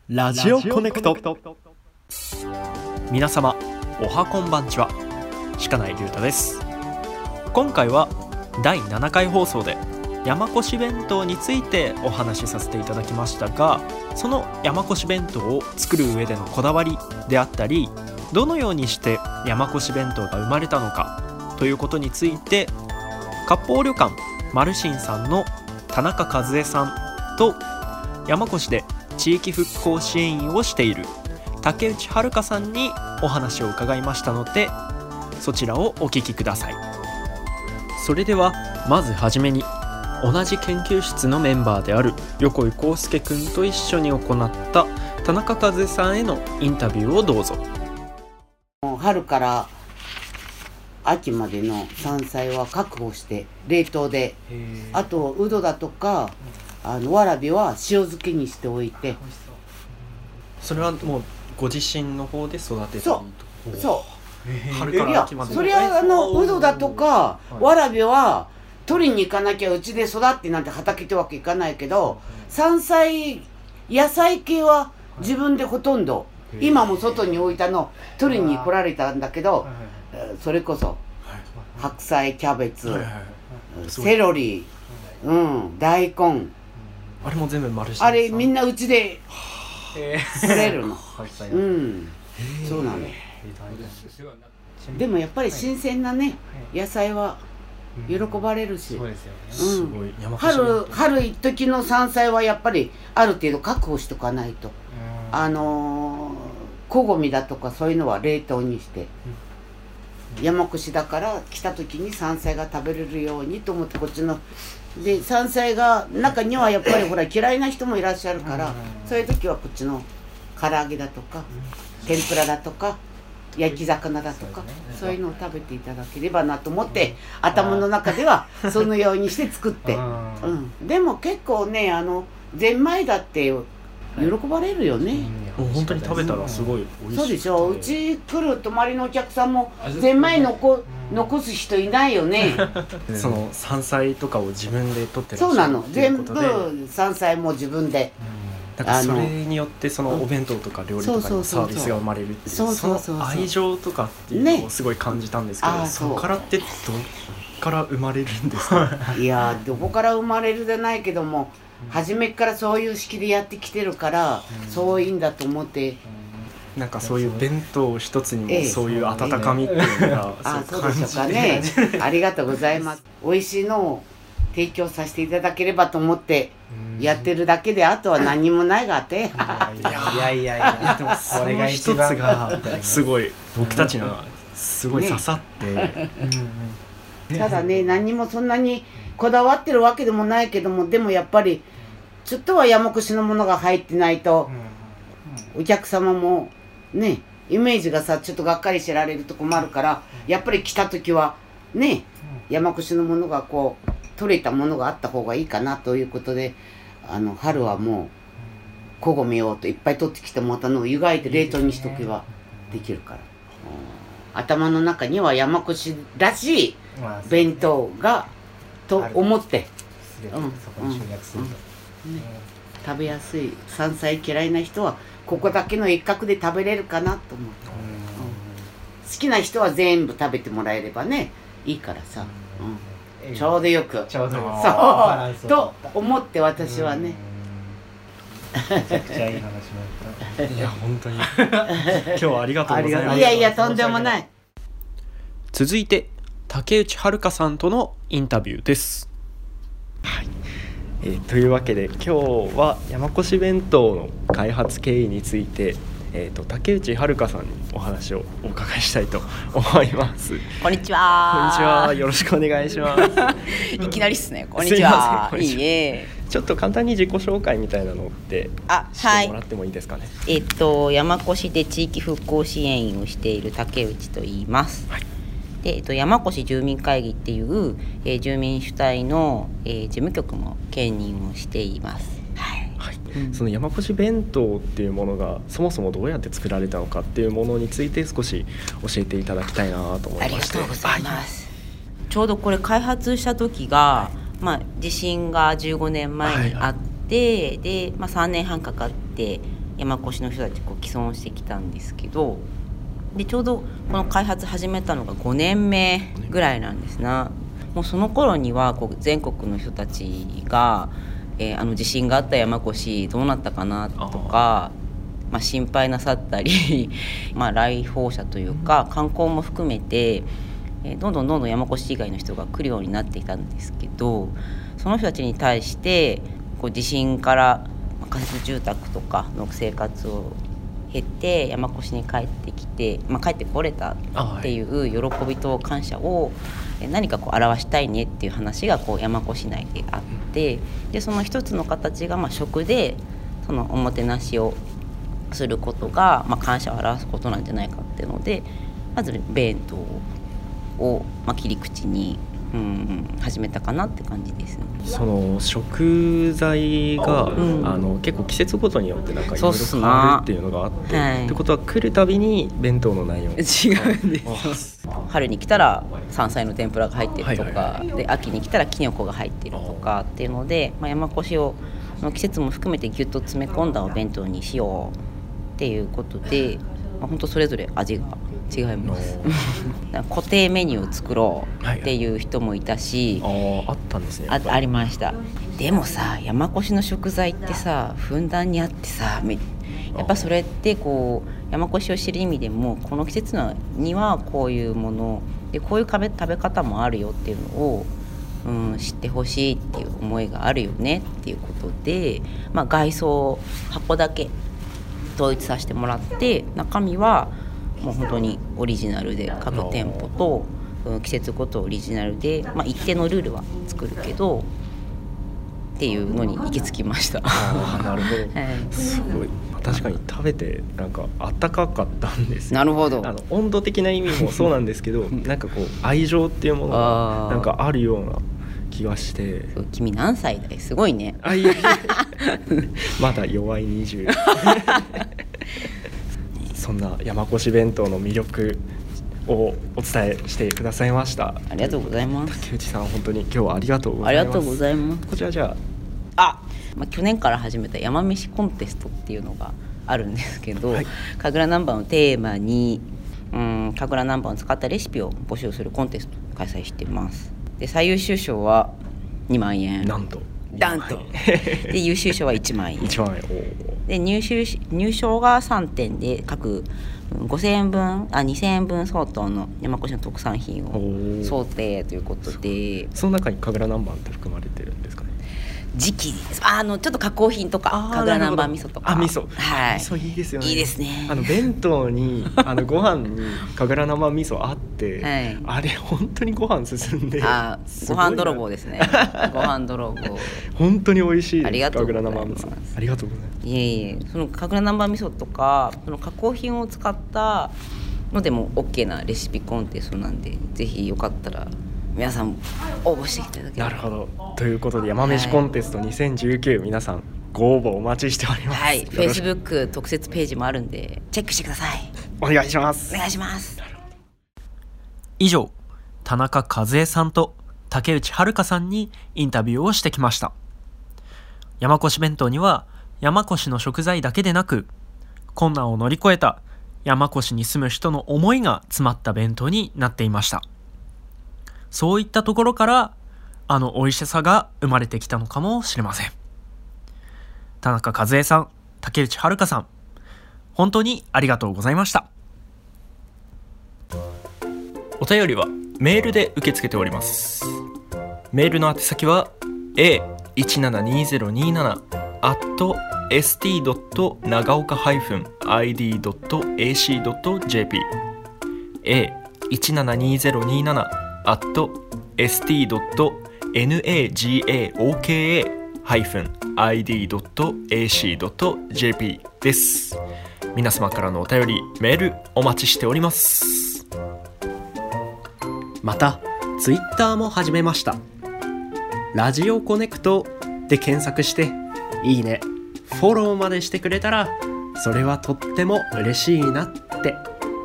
ラジオコネクト。皆様おはこんばんちは、鹿内龍太です。今回は第7回放送で山古志弁当についてお話しさせていただきましたが、その山古志弁当を作る上でのこだわりであったり、どのようにして山古志弁当が生まれたのかということについて、割烹旅館マルシンさんの田中和恵さんと、山古志で地域復興支援員をしている竹内遥さんにお話を伺いましたので、そちらをお聞きください。それではまずはじめに、同じ研究室のメンバーである横井康介くんと一緒に行った田中和恵さんへのインタビューをどうぞ。 春から秋までの山菜は確保して冷凍で、あとウドだとかわらびは塩漬けにしておいて。 それはもうご自身の方で育てたりと。 そう春から秋まで。 そりゃウドだとかわらびは取りに行かなきゃうちで育ってなんて畑ってわけいかないけど、山菜野菜系は自分でほとんど、今も外に置いたの取りに来られたんだけど、それこそ白菜、キャベツ、セロリ、大根、 あれも全部マルシン。 あれみんなうちで作れるの。そうなの。でもやっぱり新鮮なね野菜は喜ばれるし、春一時の山菜はやっぱりある程度確保しとかないと、小ごみだとかそういうのは冷凍にして、山越だから来た時に山菜が食べれるようにと思って、こっちので山菜が中にはやっぱりほら嫌いな人もいらっしゃるから、そういう時はこっちの唐揚げだとか天ぷらだとか焼き魚だとか、そういうのを食べていただければなと思って、頭の中ではそのようにして作って、でも結構ねゼンマイだって喜ばれるよね。 本当に食べたらすごい美味しい。 そうでしょ。うち来る泊まりのお客さんもゼンマイ残す人いないよね。 その山菜とかを自分で取ってらっしゃるっていうことで。 そうなの。全部山菜も自分で。 だからそれによってそのお弁当とか料理とかにサービスが生まれるっていう、その愛情とかっていうのをすごい感じたんですけど、そこからってどっから生まれるんですか？ いやどこから生まれるじゃないけども、初めからそういう式でやってきてるから、そういいんだと思って。 なんかそういう弁当一つにもそういう温かみっていうのがそうでしょうかね。ありがとうございます。美味しいのを提供させていただければと思ってやってるだけで、あとは何もないがあって。 いやでもそれが一つがすごい僕たちのすごい刺さって、 ただね何もそんなにこだわってるわけでもないけども、でもやっぱりちょっとは山越のものが入ってないと、お客様もねイメージがさちょっとがっかりしてられると困るから、やっぱり来た時はね山越のものがこう取れたものがあった方がいいかなということで、春はもう小ごみをといっぱい取ってきてもらったのを湯がいて冷凍にしとけばできるから、頭の中には山越らしい弁当がと思って、食べやすい山菜嫌いな人はここだけの一角で食べれるかなと思って、好きな人は全部食べてもらえればねいいからさ、ちょうどよくそうと思って私はね。 めちゃくちゃいい話もあった。 いや本当に今日はありがとうございます。 いやとんでもない。 続いて竹内遥さんとのインタビューです。というわけで今日は山越弁当の開発経緯について、竹内遥さんにお話をお伺いしたいと思います。 こんにちは。 こんにちは。よろしくお願いします。 いきなりっすね。こんにちは。 いいえ。ちょっと簡単に自己紹介みたいなのってしてもらってもいいですかね。 山越で地域復興支援員をしている竹内と言います。で山越住民会議っていう、住民主体の、事務局も兼任をしています。 その山越弁当っていうものがそもそもどうやって作られたのかっていうものについて少し教えていただきたいなと思いまして。 ありがとうございます。ちょうどこれ開発した時が、地震が15年前にあって、で、3年半かかって山古志の人たちこう既存してきたんですけど、でちょうどこの開発始めたのが5年目ぐらいなんですな。もうその頃にはこう全国の人たちが、地震があった山古志どうなったかなとか、心配なさったり来訪者というか観光も含めて、どんどん山古志以外の人が来るようになっていたんですけど、その人たちに対してこう地震から仮設住宅とかの生活を経て山古志に帰ってきて、帰ってこれたっていう喜びと感謝を何かこう表したいねっていう話がこう山古志内であって、でその一つの形が食でそのおもてなしをすることが、感謝を表すことなんじゃないかっていうので、まず弁当を、切り口に始めたかなって感じですね。 その食材が、結構季節ごとによってなんかいろいろ変わるっていうのがあって、ってことは来るたびに弁当の内容違うんです。春に来たら山菜の天ぷらが入ってるとか、で秋に来たらきのこが入ってるとかっていうので、山古志を季節も含めてギュッと詰め込んだお弁当にしようっていうことで、本当それぞれ味が違います固定メニューを作ろうっていう人もいたし、 あったんですね。 ありました。でもさ、山古志の食材ってさふんだんにあってさ、やっぱそれってこう山古志を知る意味でも、この季節にはこういうものでこういう食べ方もあるよっていうのを、知ってほしいっていう思いがあるよねっていうことで、外装箱だけ統一させてもらって、中身はもう本当にオリジナルで各店舗と季節ごとオリジナルで、一定のルールは作るけどっていうのに行き着きました。 なるほど、すごい。確かに食べてなんかあったかかったんですよ。 なるほど。 温度的な意味もそうなんですけどなんかこう愛情っていうものがなんかあるような気がして。 君何歳だい？すごいね。 いやまだ弱い20そんな山古志弁当の魅力をお伝えしてくださいました。 ありがとうございます。 竹内さん、本当に今日はありがとうございます。 ありがとうございます。 こちらじゃ去年から始めた山飯コンテストっていうのがあるんですけど、神楽南蛮をテーマに神楽南蛮を使ったレシピを募集するコンテストを開催しています。で最優秀賞は2万円、 なんとで優秀賞は1万円 1万円で入賞が3点で各5000円分2000円分相当の山古志の特産品を想定ということで、 その中に神楽南蛮って含まれてるんですかね。 時期です。ちょっと加工品とか神楽南蛮味噌とか。 味噌、 はい、 味噌いいですよね。 いいですね。 弁当にご飯に神楽南蛮味噌あって、あれ本当にご飯進んで、 ご飯泥棒ですね。ご飯泥棒本当に美味しいです。 ありがとうございます。 神楽南蛮味噌ありがとうございます。 いえその神楽南蛮味噌とかその加工品を使ったのでも OK なレシピコンテストなんで、ぜひよかったら皆さん応募していただければ。 なるほど。ということで山飯コンテスト2019、皆さんご応募お待ちしております。 はい、Facebook 特設ページもあるんでチェックしてください。 お願いします。 お願いします。 以上、田中和恵さんと竹内遥さんにインタビューをしてきました。山古志弁当には山古志の食材だけでなく、困難を乗り越えた山古志に住む人の思いが詰まった弁当になっていました。そういったところから美味しさが生まれてきたのかもしれません。田中和恵さん、竹内遥さん、本当にありがとうございました。お便りはメールで受け付けております。メールの宛先は a172027@st.nagaoka-id.ac.jp a172027@st.nagaoka-id.ac.jp です。皆様からのお便り、メールお待ちしております。またツイッターも始めました。ラジオコネクトで検索していいね、フォローまでしてくれたらそれはとっても嬉しいなって。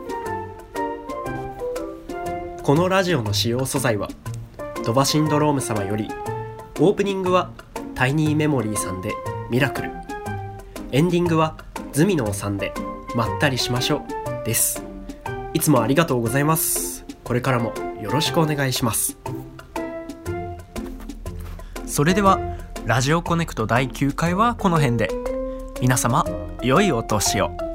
このラジオの使用素材はドバシンドローム様より、オープニングはタイニーメモリーさんでミラクル、エンディングはズミノーさんでまったりしましょうです。いつもありがとうございます。これからもよろしくお願いします。それではラジオコネクト第9回はこの辺で。皆様良いお年を。